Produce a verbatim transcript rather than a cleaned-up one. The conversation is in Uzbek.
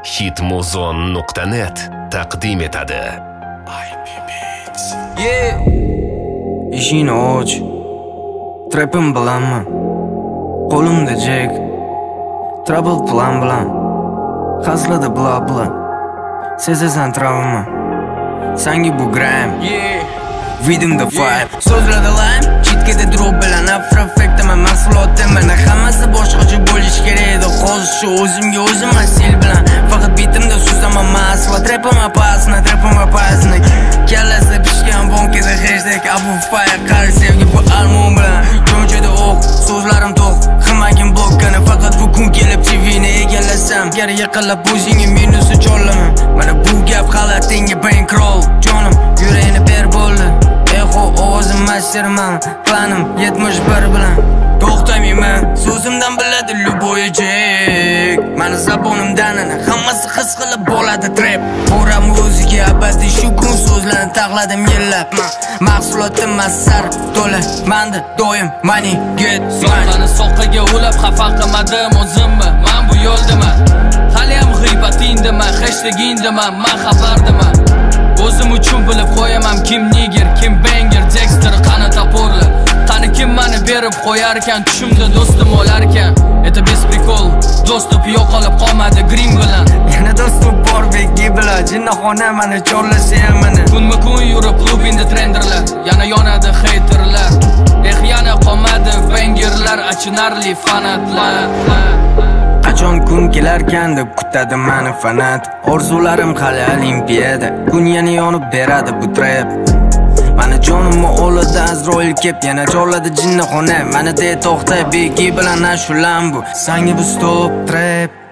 hitmuzon nuqta net taqdim etadi. Yeah. Ishini och, trapim bilanmi? Qo'limda jack, trouble plan bilan, hazlada bla bla. Sezasan travma, sangi bu gram. Yeah. Reading the vibe, so'zlarda lime, chetkada drop bilan afrofekta men mahsulotim mana hammasi boshqacha bo'lish kerak edi. Hozir shu o'zimga o'zim asil bilan, faqat bitimda suzaman masla, trapim apasna, trapim apasna. Kallasi pishgan bonkada hashtag abu fire qari sevgi bu almon bilan. Ko'nchada o'q, so'zlarim to'q, ximagin blokkani faqat bu kun kelib T V'ni egallasam, gar yiqilib o'zingga minusi cho'llaman. Mana bu gap xalatingga bankroll, jonim yuragini ber bo'ldi. Eho ovozim masterman, planim yetmish bir bilan to'xtamayman, so'zimdan biladi luboyajek. Mani zabonimdan ana hammasi his qilib bo'ladi trap. Pora muzika abadiy shu kun so'zlarni taqladim yillab. Mahsulotim masar to'la, manda doim money get slime. Mani soqqiga ulab xafa qilmadim o'zimmi? Men bu yo'ldaman. Hali ham g'iybatindaman, hashtagingdaman, men xabardaman. O'zim uchun bilib qo'yaman kim niger, kim banger, Dexter qani toporlar. Qani kim meni berib qo'yar ekan, tushimda do'stim olar ekan. Это без прикол, do'stib yo'qolib qolmadi Green bilan. Yana do'stim bor begi bilan, jinnixona meni chorlasa ham meni. Kunma kun yurib klubinda trenderlar, yana yonadi haterlar. Eh yana qolmadi bangerlar, achinarli fanatlar. Qachon kun kelarkan deb kutadi meni fanat. Orzularim hali olimpiyada, kun yana yonib beradi bu trap. Mani jonimni oladi Azroil kep, yana chorladi jinnixona. Mani de to'xta begi bilan ashulam bu. Sangi bu stop trap.